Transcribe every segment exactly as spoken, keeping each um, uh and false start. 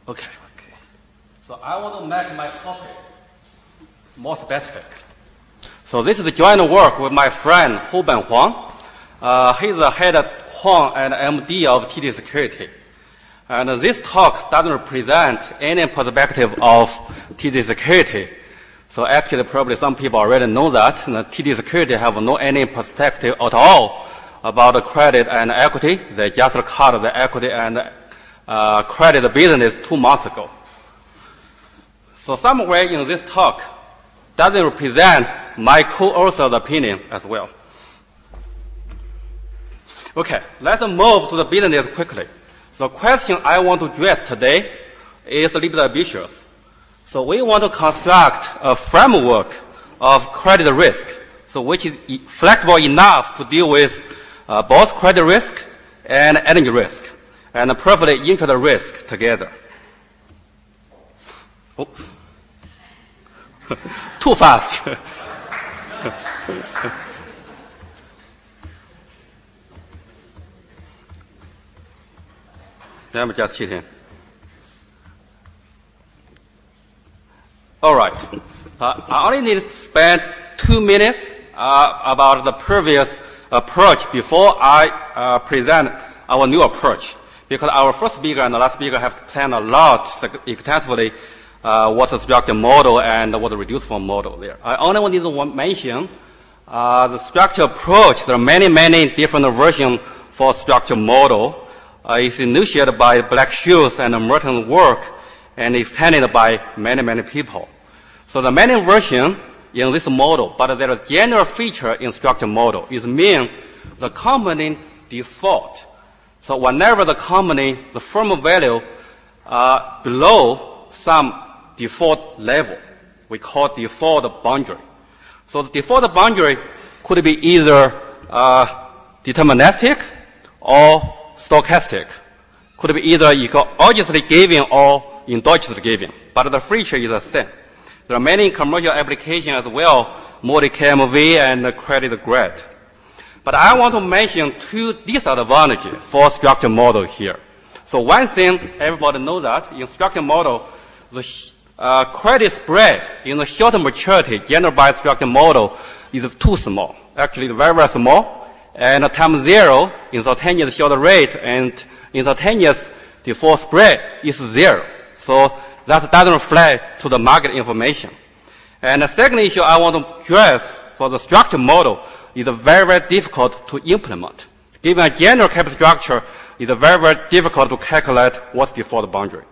Okay. Okay. So I want to make my topic more specific. So this is a joint work with my friend Houben Huang. Uh, he's the head of Quant and M D of T D Security. And uh, this talk doesn't represent any perspective of T D Security. So actually, probably some people already know that uh, T D Security have no any perspective at all about the credit and equity. They just cut the equity and uh, credit business two months ago. So somewhere in this talk doesn't represent my co-author's opinion as well. Okay, let's move to the business quickly. The question I want to address today is a little bit ambitious. So we want to construct a framework of credit risk, so which is flexible enough to deal with uh, both credit risk and energy risk, and preferably interest risk together. Oops. Too fast. I'm just cheating. All right. Uh, I only need to spend two minutes uh, about the previous approach before I uh, present our new approach, because our first speaker and the last speaker have planned a lot extensively uh, what's the structure model and what's the reduced form model there. I only want to mention uh, the structure approach. There are many, many different versions for structure model. Uh, it's initiated by Black-Scholes and Merton's work and extended by many, many people. So the many version in this model, but there is a general feature in structure model is mean the company default. So whenever the company, the firm value uh, below some default level, we call default boundary. So the default boundary could be either uh, deterministic or stochastic. Could be either exogenously given or endogenously given, but the feature is the same. There are many commercial applications as well, multi-K M V and credit grade. But I want to mention two disadvantages for structure model here. So one thing, everybody knows that in structure model, the uh, credit spread in the short maturity generated by structure model is too small. Actually, it's very, very small. And time zero, instantaneous short rate, and instantaneous default spread is zero. So that doesn't reflect to the market information. And the second issue I want to address for the structure model is very, very difficult to implement. Given a general capital structure, it's very, very difficult to calculate what's default boundary.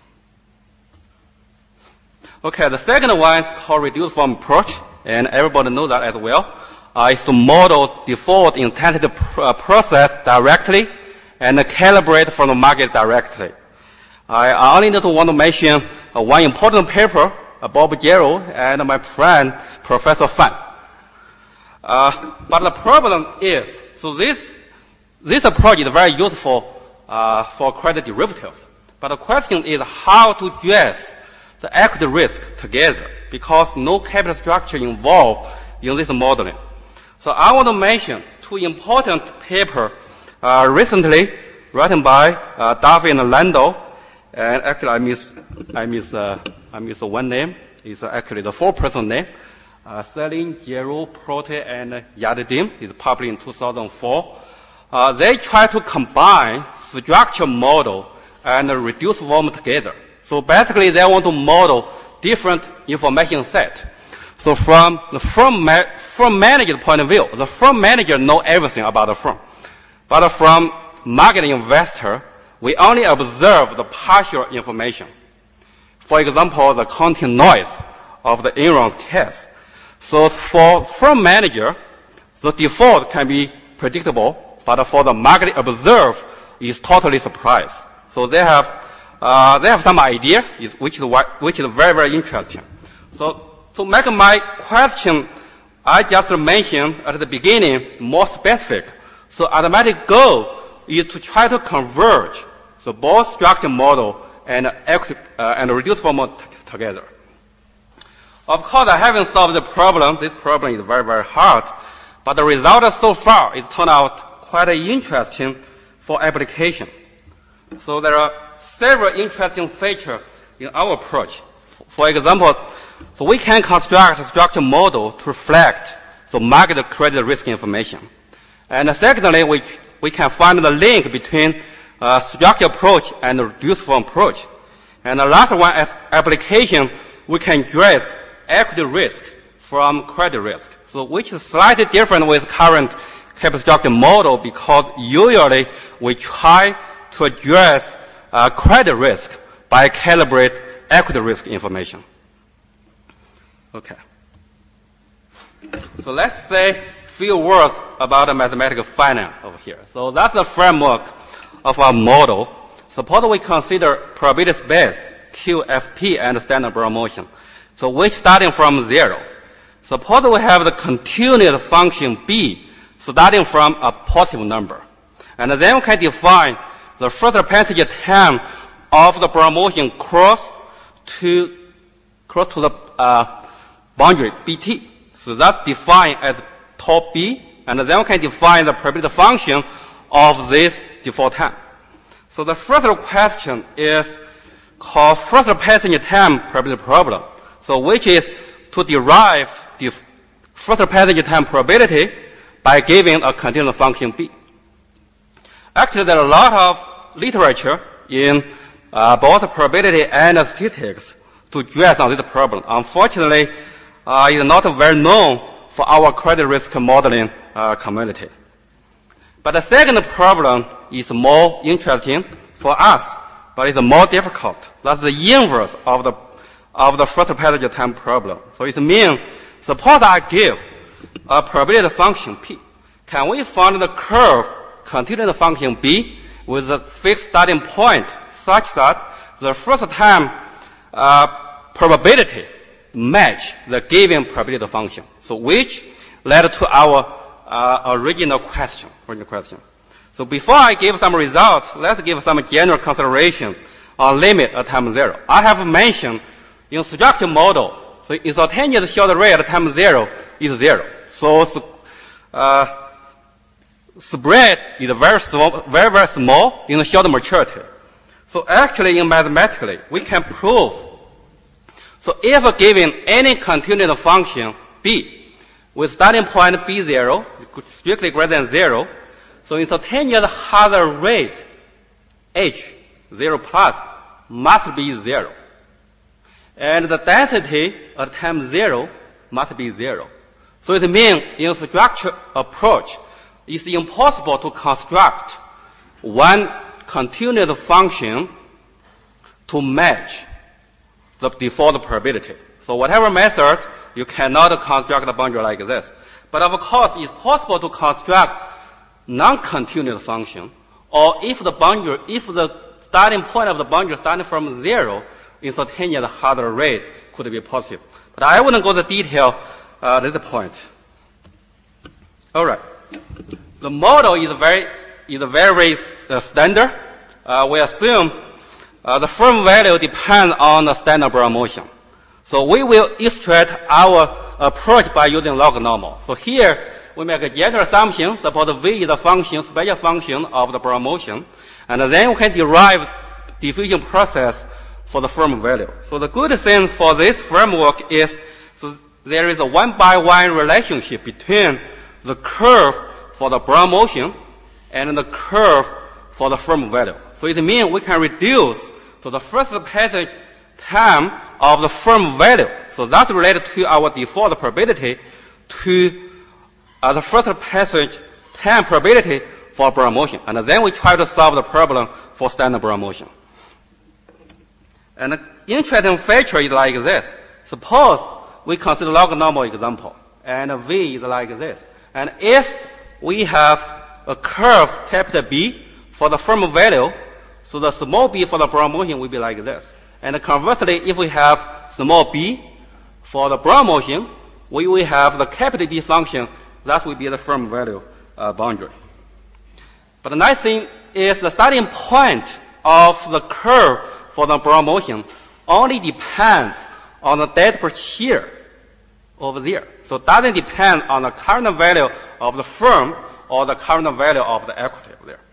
Okay, the second one is called reduced form approach, and everybody knows that as well. Uh, is to model default intended pr uh, process directly and uh, calibrate from the market directly. I, I only need to want to mention uh, one important paper, uh, Bob Gero and my friend, Professor Fan. Uh, but the problem is, so this, this approach is very useful uh, for credit derivatives. But the question is how to address the equity risk together, because no capital structure involved in this modeling. So I want to mention two important papers uh, recently written by uh, Duffy and Lando. And actually, I miss, I miss, uh, I miss one name. It's actually the four-person name. Uh, Celine, Gero, Prote, and Yadidim. It's published in two thousand four. Uh, they try to combine structure model and reduced form together. So basically, they want to model different information set. So from the firm, ma firm manager's point of view, the firm manager knows everything about the firm. But from market investor, we only observe the partial information. For example, the counting noise of the Enron's case. So for firm manager, the default can be predictable, but for the market observer, is totally surprised. So they have, uh, they have some idea, which is, which is very, very interesting. So to make my question, I just mentioned at the beginning more specific. So automatic goal is to try to converge the both structure model and equity, uh, and reduced form model together. Of course, I haven't solved the problem. This problem is very, very hard. But the result so far is turned out quite interesting for application. So there are several interesting features in our approach. For example, so we can construct a structure model to reflect the market credit risk information. And secondly, we, we can find the link between uh, structure approach and the reduced form approach. And the last one, as application, we can address equity risk from credit risk. So which is slightly different with current capital structure model, because usually we try to address uh, credit risk by calibrate equity risk information. Okay. So let's say a few words about the mathematical finance over here. So that's the framework of our model. Suppose we consider probability space, Q F P, and standard Browne motion. So which starting from zero. Suppose we have the continuous function B starting from a positive number. And then we can define the first passage time of the Browne motion cross to, cross to the uh, boundary B T. So that's defined as top B, and then we can define the probability function of this default time. So the first question is called first passage time probability problem. So which is to derive the first passage time probability by giving a continuous function B. Actually, there are a lot of literature in uh, both probability and statistics to address on this problem. Unfortunately, uh, it's not very known for our credit risk modeling uh, community. But the second problem is more interesting for us, but it's more difficult. That's the inverse of the, of the first passage time problem. So it means, suppose I give a probability function P. Can we find the curve containing the function B with a fixed starting point such that the first time uh, probability match the given probability function? So which led to our uh, original question. Original question. So before I give some results, let's give some general consideration on limit at time zero. I have mentioned in structure model, so instantaneous short rate at time zero is zero. So uh, spread is very small, very, very small in the short maturity. So actually, in mathematically, we can prove. So if given any continuous function B with starting point B zero, strictly greater than zero, so instantaneous hazard rate H zero plus must be zero. And the density at time zero must be zero. So it means in structure approach, it's impossible to construct one continuous function to match the default probability. So whatever method, you cannot construct a boundary like this. But of course, it's possible to construct non-continuous function, or if the boundary, if the starting point of the boundary starting from zero, instantaneous hazard rate could be positive. But I wouldn't go into detail uh, at this point. All right. The model is very, is very uh, standard. Uh, we assume uh, the firm value depends on the standard Browne motion. So we will illustrate our approach by using log normal. So here we make a general assumption. Suppose V is a function, special function of the Browne motion, and then we can derive diffusion process for the firm value. So the good thing for this framework is so there is a one-by-one relationship between the curve for the Browne motion and the curve for the firm value. So it means we can reduce to the first passage time of the firm value. So that's related to our default probability to uh, the first passage time probability for Browne motion. And then we try to solve the problem for standard Browne motion. And an interesting feature is like this. Suppose we consider log normal example, and V is like this. And if we have a curve capital B for the firm value, so the small b for the Browne motion will be like this. And conversely, if we have small b for the Browne motion, we will have the capital B function. That will be the firm value uh, boundary. But the nice thing is the starting point of the curve for the Browne motion only depends on the data here over there. So it doesn't depend on the current value of the firm or the current value of the equity over there.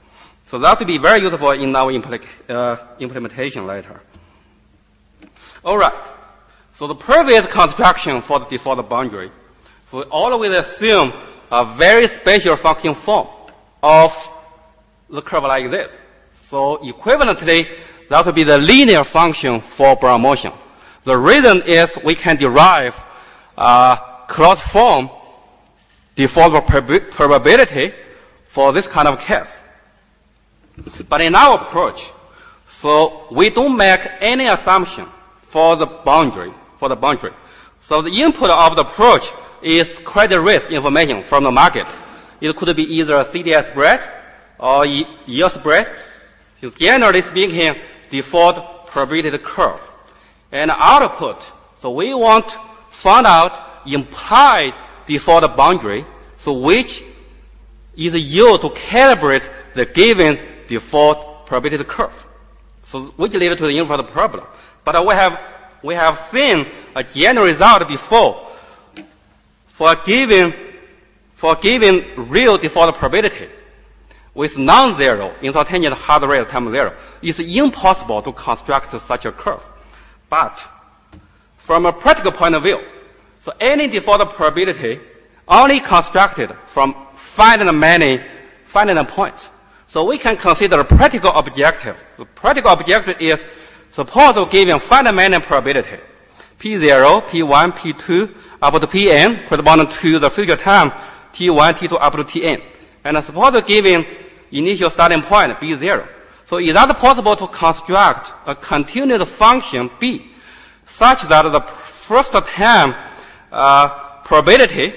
So that will be very useful in our impl uh, implementation later. All right. So the previous construction for the default boundary, so we always assume a very special function form of the curve like this. So equivalently, that will be the linear function for Brown motion. The reason is we can derive a closed form default probability for this kind of case. But in our approach, so we don't make any assumption for the boundary, for the boundary. So the input of the approach is credit risk information from the market. It could be either a C D S spread or yield spread. It's generally speaking, default probability curve. And output, so we want to find out implied default boundary, so which is used to calibrate the given default probability curve. So which leads to the inverse problem. But we have, we have seen a general result before for a given, for a given real default probability with non-zero instantaneous hard rate time zero. It's impossible to construct such a curve. But from a practical point of view, so any default probability only constructed from finite many finite points. So we can consider a practical objective. The practical objective is suppose we're given finite many probability, P zero, P one, P two, up to Pn, corresponding to the future time, T one, T two, up to Tn. And suppose we're given initial starting point, B zero. So is that possible to construct a continuous function B such that the first time uh, probability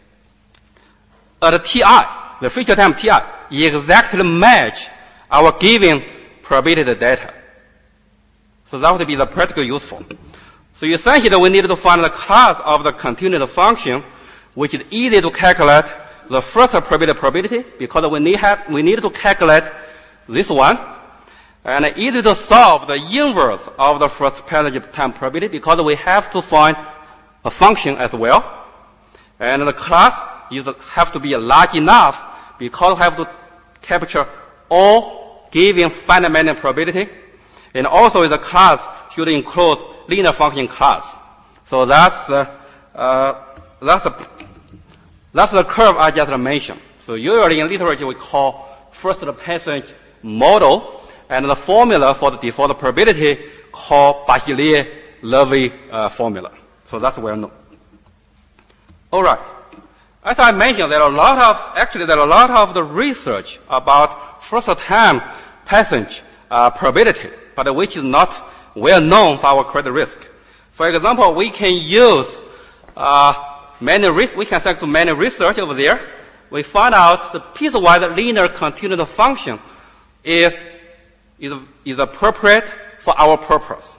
at Ti, the future time Ti, exactly match our given probability data? So that would be the practical useful. So essentially we need to find the class of the continuous function which is easy to calculate the first probability probability because we need, have, we need to calculate this one, and easy to solve the inverse of the first passage time probability because we have to find a function as well. And the class is, have to be large enough because we have to capture all given finite many probability. And also the class should include linear function class. So that's, uh, uh, that's, a, that's the curve I just mentioned. So usually in literature we call first passage model, and the formula for the default probability called Bachelier-Levy uh, formula. So that's well known. All right. As I mentioned, there are a lot of, actually there are a lot of the research about first time passage uh, probability, but which is not well known for our credit risk. For example, we can use uh, many risk, we can select many research over there. We find out the piecewise linear continuous function is, is, is appropriate for our purpose.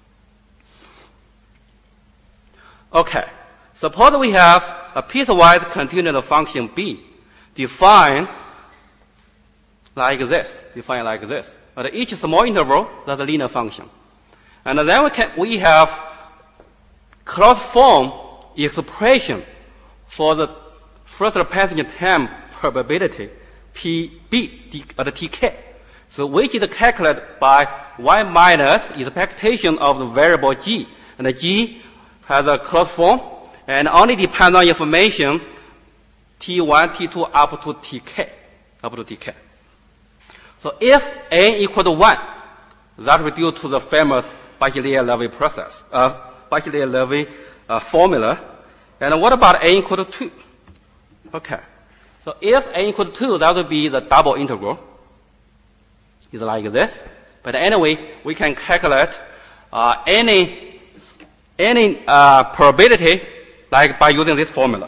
Okay. Suppose we have a piecewise continuous function B defined like this, defined like this. At each small interval, that's a linear function. And then we, can, we have closed form expression for the first passage time probability P B at T K. So which is calculated by y minus expectation of the variable G. And the G has a closed form and only depends on information T one, T two up to T K, up to T K. So if n equal to one, that will due to the famous Bachelier-Levy process, uh, Bachelier-Levy uh, formula. And what about n equal to two? Okay. So if n equal to two, that would be the double integral. It's like this. But anyway, we can calculate uh, any any uh, probability like by using this formula.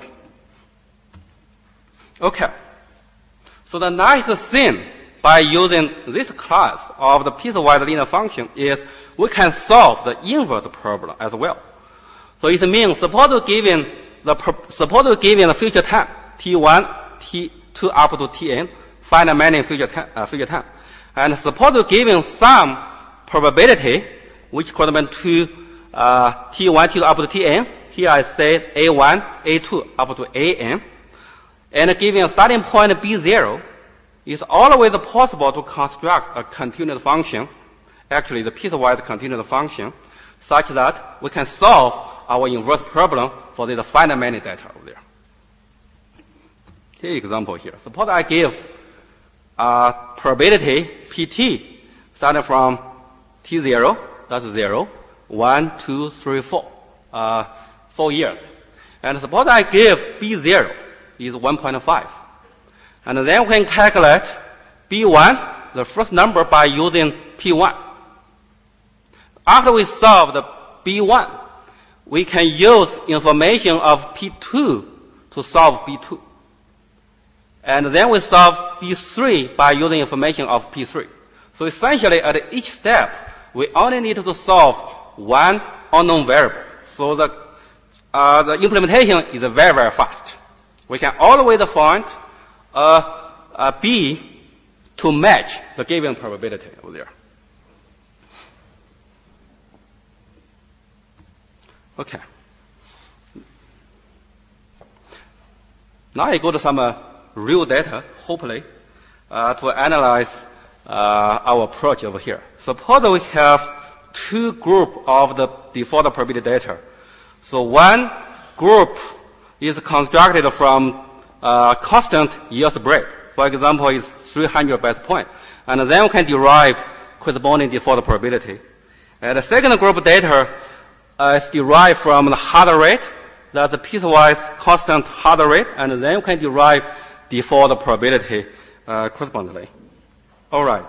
Okay. So the nice thing by using this class of the piecewise linear function is we can solve the inverse problem as well. So it means suppose we're given the suppose we're given the future time T one, T two up to Tn, find many future time, uh, future time, and suppose we're given some probability which corresponds to uh, T one, T two up to Tn. Here I say A one, A two up to A n, and given a starting point B zero, it's always possible to construct a continuous function, actually the piecewise continuous function, such that we can solve our inverse problem for this finite many data over there. Take example here. Suppose I give a probability P T starting from T zero, that's zero, one, two, three, four, uh, four years. And suppose I give B zero is one point five. And then we can calculate B one, the first number, by using P one. After we solve the B one, we can use information of P two to solve B two. And then we solve B three by using information of P three. So essentially, at each step, we only need to solve one unknown variable. So the, uh, the implementation is very, very fast. We can always find a, a B to match the given probability over there. Okay. Now I go to some uh, real data, hopefully, uh, to analyze uh, our approach over here. Suppose we have two groups of the default probability data. So one group is constructed from uh, constant year spread. For example, it's three hundred basis points. And then we can derive corresponding default probability. And the second group of data uh, is derived from the Harder rate. That's a piecewise constant Harder rate. And then we can derive default probability uh, correspondingly. All right.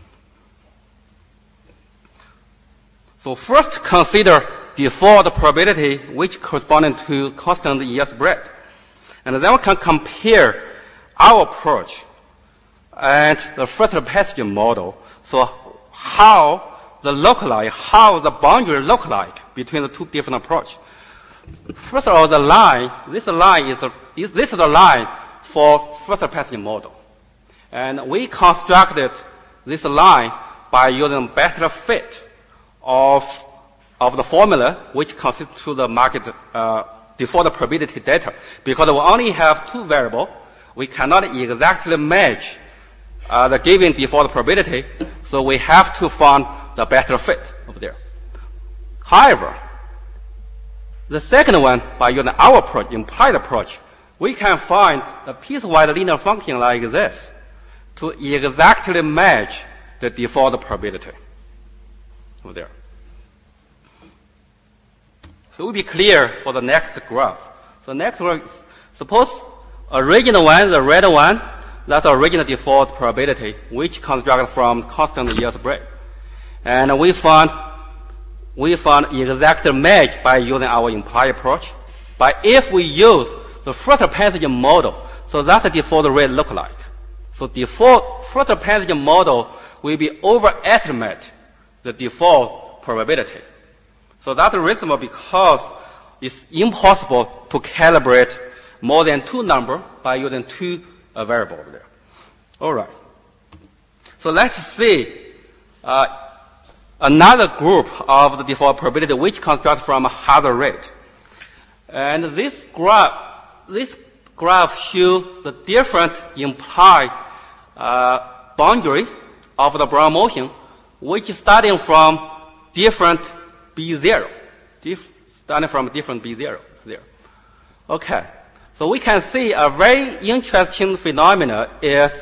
So first consider default probability which corresponds to constant year spread. And then we can compare our approach and the first passage model. So how the look like, how the boundary look like between the two different approaches. First of all, the line, this line is, a, is this is the line for first passage model. And we constructed this line by using better fit of, of the formula which consists to the market uh, default probability data. Because we only have two variables, we cannot exactly match uh, the given default probability, so we have to find the better fit over there. However, the second one, by using our approach, implied approach, we can find a piecewise linear function like this to exactly match the default probability over there. So it will be clear for the next graph. So next graph, suppose original one, the red one, that's original default probability, which constructed from constant year spread. And we found we found exact match by using our implied approach. But if we use the first passage model, so that's the default rate look like. So default first passage model will be overestimate the default probability. So that's reasonable because it's impossible to calibrate more than two numbers by using two uh, variables over there. All right. So let's see uh, another group of the default probability which constructs from a Harder rate. And this graph, this graph shows the different implied uh, boundary of the Brown motion, which is starting from different B zero, diff, starting from different B zero there. Okay, so we can see a very interesting phenomenon is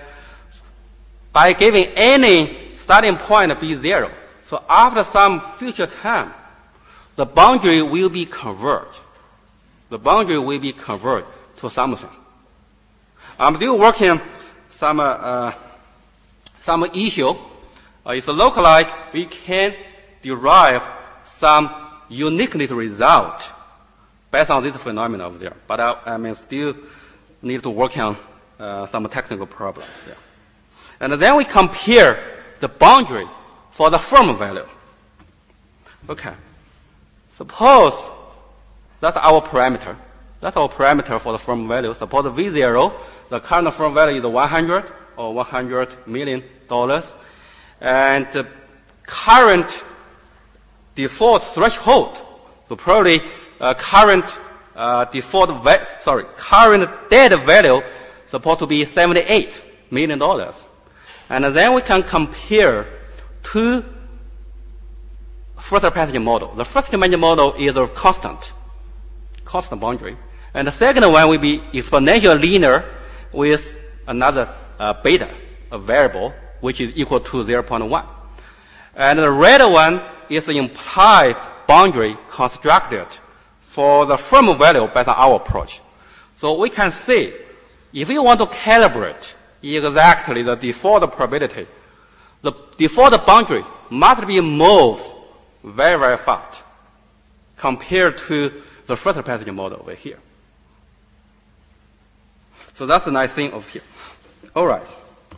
by giving any starting point B zero. So after some future time, the boundary will be converged. The boundary will be converged to something. I'm still working some uh, some issue. Uh, it's look like we can derive some uniqueness result based on this phenomenon over there. But I, I mean, still need to work on uh, some technical problems there. And then we compare the boundary for the firm value. Okay. Suppose that's our parameter. That's our parameter for the firm value. Suppose V zero, the current firm value is one hundred or one hundred million dollars. And the current default threshold, so probably uh, current uh, default, sorry, current dead value supposed to be seventy-eight. million dollars. And then we can compare two first passage model. The first dimension model is a constant, constant boundary. And the second one will be exponential linear with another uh, beta, a variable, which is equal to zero point one. And the red one is the implied boundary constructed for the firm value based on our approach. So we can see, if we want to calibrate exactly the default probability, the default boundary must be moved very, very fast compared to the first passage model over here. So that's the nice thing over here. All right.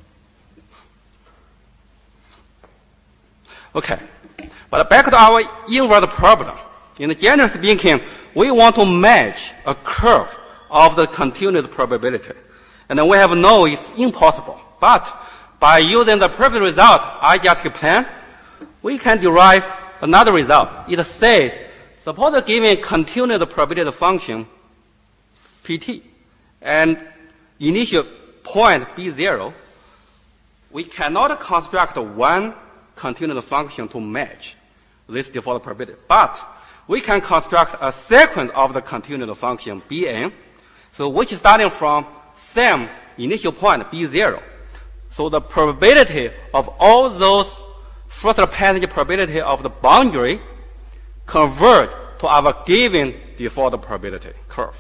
Okay. But back to our inverse problem. In general speaking, we want to match a curve of the continuous probability. And then we have known it's impossible. But by using the perfect result I just explained, we can derive another result. It says, suppose given continuous probability function Pt and initial point b zero, we cannot construct one continuous function to match this default probability. But we can construct a sequence of the continuous function Bn, so which is starting from same initial point b zero. So the probability of all those first passage probability of the boundary converge to our given default probability curve.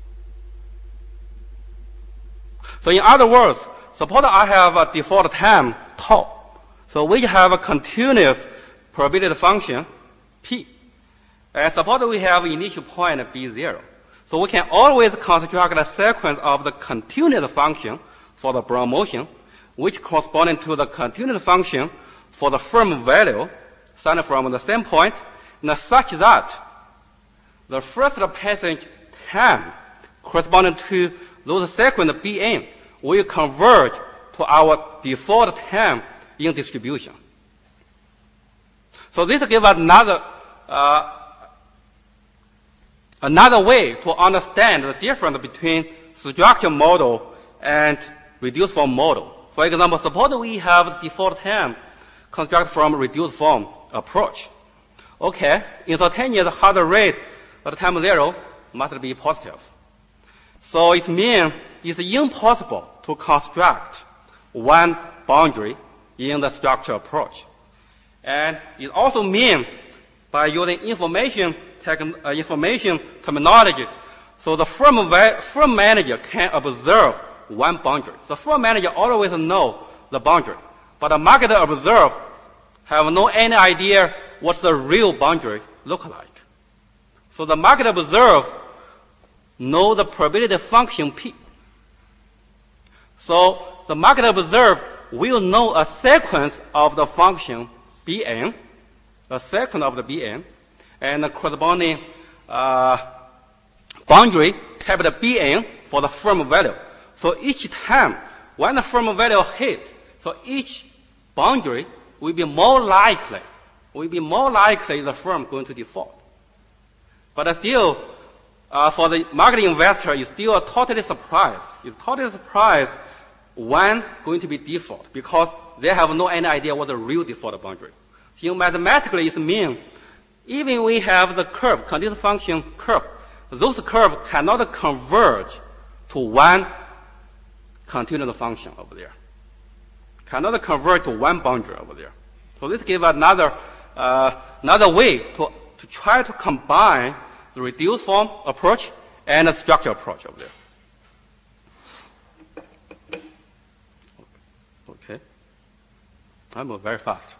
So in other words, suppose I have a default time tau. So we have a continuous probability function p. And suppose we have initial point b zero. So we can always construct a sequence of the continuous function for the Brown motion, which corresponding to the continuous function for the firm value starting from the same point, and such that the first passage time corresponding to those sequence Bn will converge to our default time in distribution. So this gives us another uh, another way to understand the difference between structured model and reduced form model. For example, suppose we have default time constructed from reduced form approach. Okay, instantaneous heart rate at time zero must be positive. So it means it's impossible to construct one boundary in the structure approach. And it also means by using information, uh, information terminology, so the firm, firm manager can observe one boundary. The firm manager always knows the boundary, but the market observer have no any idea what the real boundary look like. So the market observer know the probability function P. So the market observer will know a sequence of the function Bn, a sequence of the Bn, and the corresponding uh, boundary capital Bn for the firm value. So each time when the firm value hit, so each boundary will be more likely, will be more likely the firm going to default. But still, uh, for the market investor, it's still totally surprised. It's totally surprised when going to be default because they have no any idea what the real default boundary. So mathematically, it means even we have the curve, continuous function curve, those curves cannot converge to one continuous function over there. Cannot convert to one boundary over there. So this gives another uh, another way to, to try to combine the reduced form approach and the structure approach over there. Okay. I move very fast.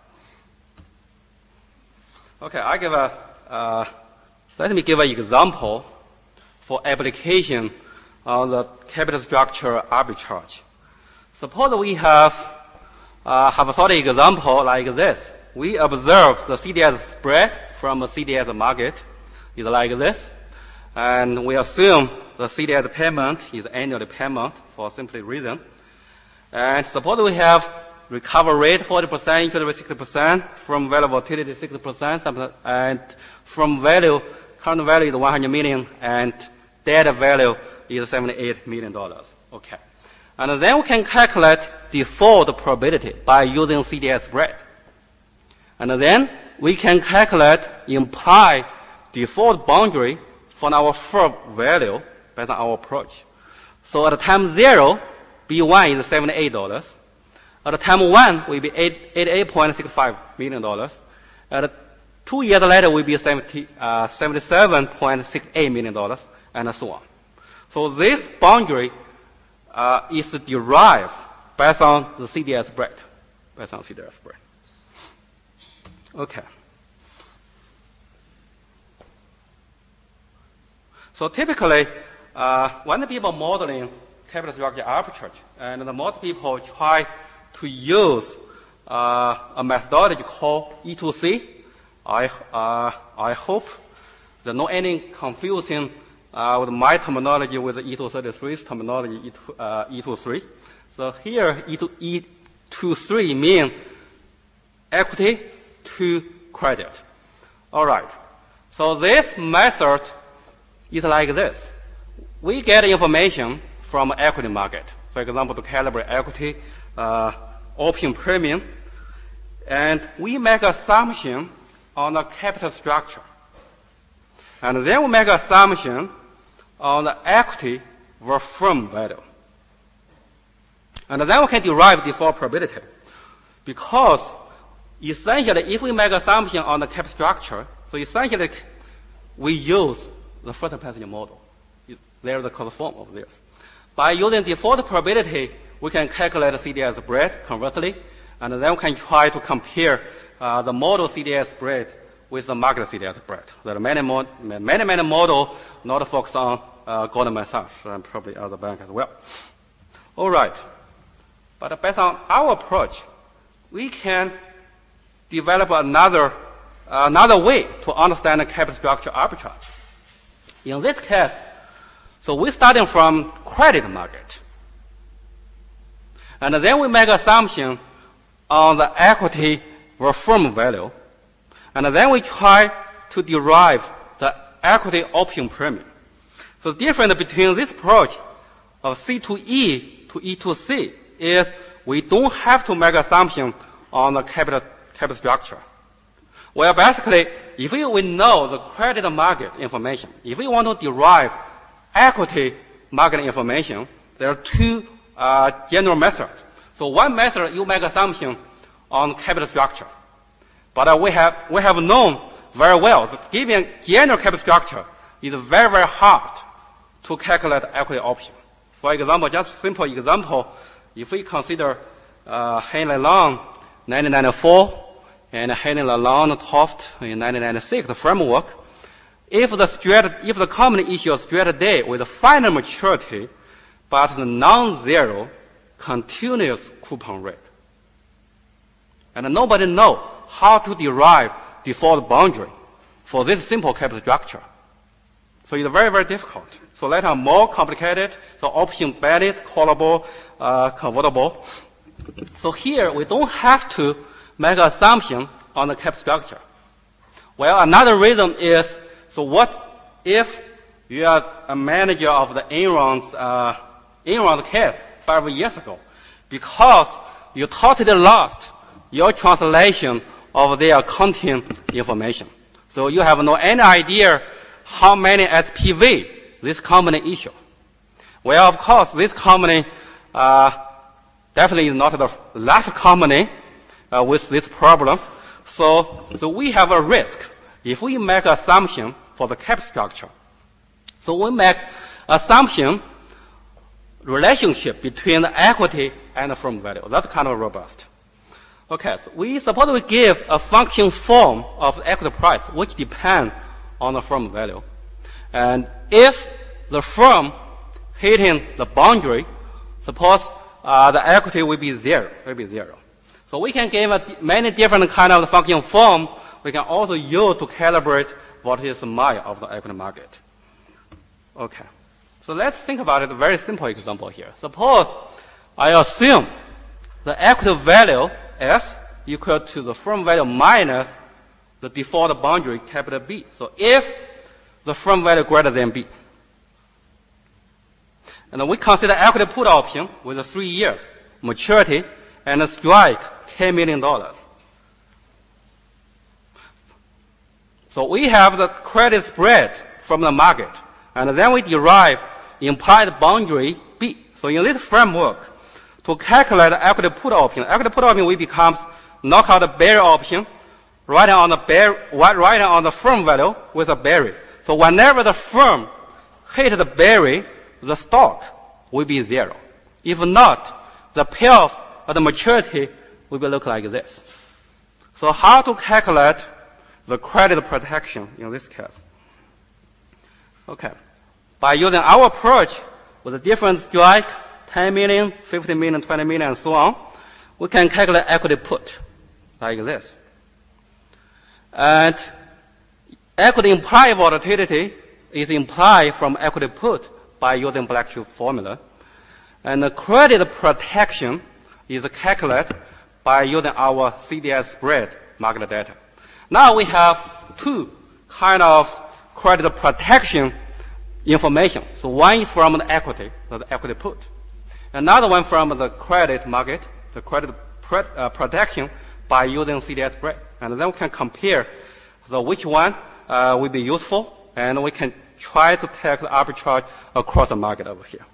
Okay, I give a uh, let me give an example for application of the capital structure arbitrage. Suppose we have a hypothetical example like this. We observe the C D S spread from a C D S market is like this, and we assume the C D S payment is annual payment for simple reason. And suppose we have recovery rate forty percent, interest rate sixty percent, from value volatility sixty percent, and from value, current value is one hundred million, and debt value is seventy-eight million dollars. Okay. And then we can calculate default probability by using C D S spread. And then we can calculate implied default boundary for our firm value based on our approach. So at time zero, B one is seventy-eight dollars. At time one, will be eighty-eight point six five million dollars. At two years later, will be seventy-seven point six eight million dollars, and so on. So this boundary uh, is derived based on the C D S spread. Based on C D S spread. Okay. So typically, uh, when people modeling capital structure arbitrage, and the most people try to use uh, a methodology called E two C. I, uh, I hope there's not any confusing uh, with my terminology with the E two thirty-three's terminology, E two, uh, E two three. So here, E two three means equity to credit. All right. So this method is like this. We get information from equity market. For example, to calibrate equity, uh, opium premium, and we make assumption on the capital structure. And then we make assumption on the equity or firm value. And then we can derive default probability. Because essentially, if we make assumption on the capital structure, so essentially we use the first passenger model. There is the closed form of this. By using default probability, we can calculate the C D S spread conversely, and then we can try to compare uh, the model C D S spread with the market C D S spread. There are many, more, many, many models not focused on uh, Goldman Sachs and probably other banks as well. All right. But based on our approach, we can develop another, uh, another way to understand the capital structure arbitrage. In this case, so we're starting from credit market. And then we make assumption on the equity or firm value. And then we try to derive the equity opium premium. So the difference between this approach of C two E to E two C is we don't have to make assumption on the capital, capital structure. Well, basically, if we, we know the credit market information, if we want to derive equity market information, there are two uh, general methods. So one method, you make assumption on capital structure. But uh, we, have, we have known very well that given general capital structure, it's very, very hard to calculate equity option. For example, just simple example, if we consider uh, Henry Long, nineteen ninety-four, and Henry Lalonde Toft in nineteen ninety-six, the framework, if the, strat, if the company issues a straight debt with a final maturity, but the non-zero continuous coupon rate, and nobody knows how to derive default boundary for this simple capital structure. So it's very, very difficult. So later on, more complicated, so option banded, callable, uh, convertible. So here, we don't have to make an assumption on the capital structure. Well, another reason is, so what if you are a manager of the Enron's, uh, Enron's case five years ago? Because you totally lost your translation of their accounting information. So you have no any idea how many S P V this company issue. Well, of course, this company uh, definitely is not the last company uh, with this problem. So, so we have a risk if we make assumption for the cap structure. So we make assumption relationship between the equity and the firm value. That's kind of robust. Okay, so we suppose we give a function form of equity price which depends on the firm value. And if the firm hitting the boundary, suppose uh, the equity will be zero, will be zero. So we can give a many different kind of function form. We can also use to calibrate what is the mile of the equity market. Okay, so let's think about it. A very simple example here. Suppose I assume the equity value S equal to the firm value minus the default boundary capital B. So if the firm value greater than B, And we consider equity put option with three years maturity and a strike ten million dollars. So we have the credit spread from the market, and then we derive implied boundary B. So in this framework, to calculate equity put option, equity put option we becomes knock out the barrier option, writing on the bar, writing on the firm value with a barrier. So whenever the firm hit the barrier, the stock will be zero. If not, the payoff of the maturity will be look like this. So how to calculate the credit protection in this case? Okay. By using our approach with a different strike, ten million, fifty million, twenty million, and so on, we can calculate equity put like this. And equity implied volatility is implied from equity put by using Black-Scholes formula. And the credit protection is calculated by using our C D S spread market data. Now we have two kind of credit protection information. So one is from the equity, so the equity put. Another one from the credit market, the credit pre uh, protection by using C D S spread. And then we can compare the which one uh, will be useful, and we can try to take the arbitrage across the market over here.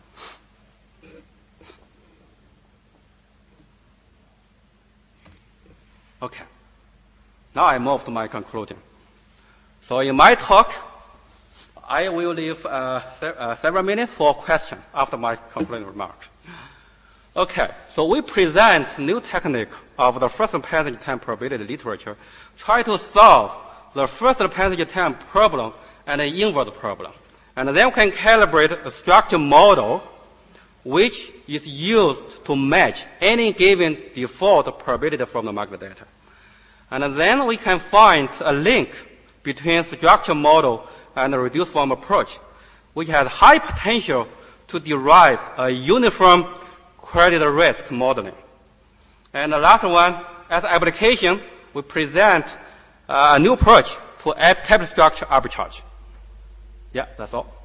Okay. Now I move to my conclusion. So in my talk, I will leave uh, se uh, several minutes for questions after my concluding remarks. Okay, so we present new technique of the first passage time probability literature, try to solve the first passage time problem and the inverse problem. And then we can calibrate a structure model which is used to match any given default probability from the market data. And then we can find a link between structure model and the reduced form approach, which has high potential to derive a uniform credit risk modeling. And the last one, as application, we present uh, a new approach to capital structure arbitrage. Yeah, that's all.